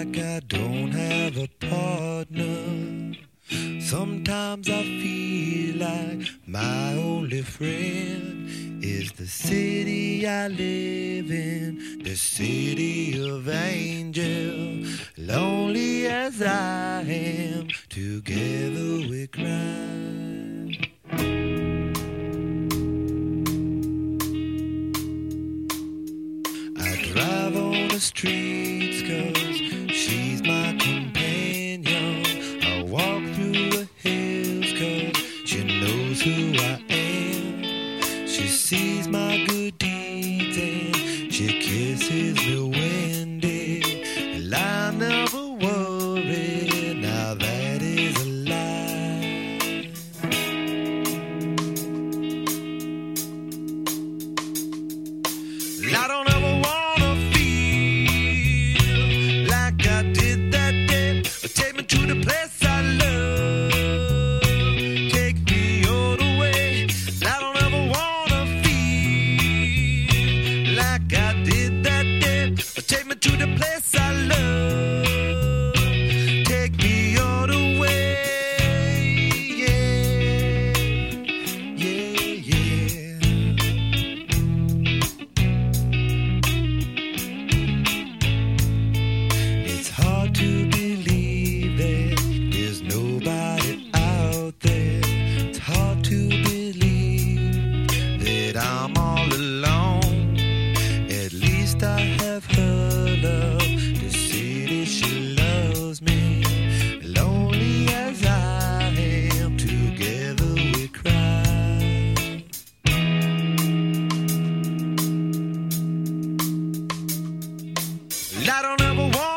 like I don't have a partner. Sometimes I feel like my only friend is the city I live in, the city of angels. Lonely as I am, together we cry. I drive on the streets 'cause she's my companion. I walk through the hills 'cause she knows who I am. She sees my good deeds and she kisses me when and I never worry. Now that is a lie. I don't ever wanna feel like I did that day. Take me to the place I love. Take me all the way. I don't ever wanna feel like I did that day. Take me to the place I love. Take me all the way. Yeah, yeah, yeah. It's hard to believe that there's nobody out there. It's hard to believe that I'm all alone. At least I have her love. The city, she loves me. Lonely as I am, together we cry. I don't ever want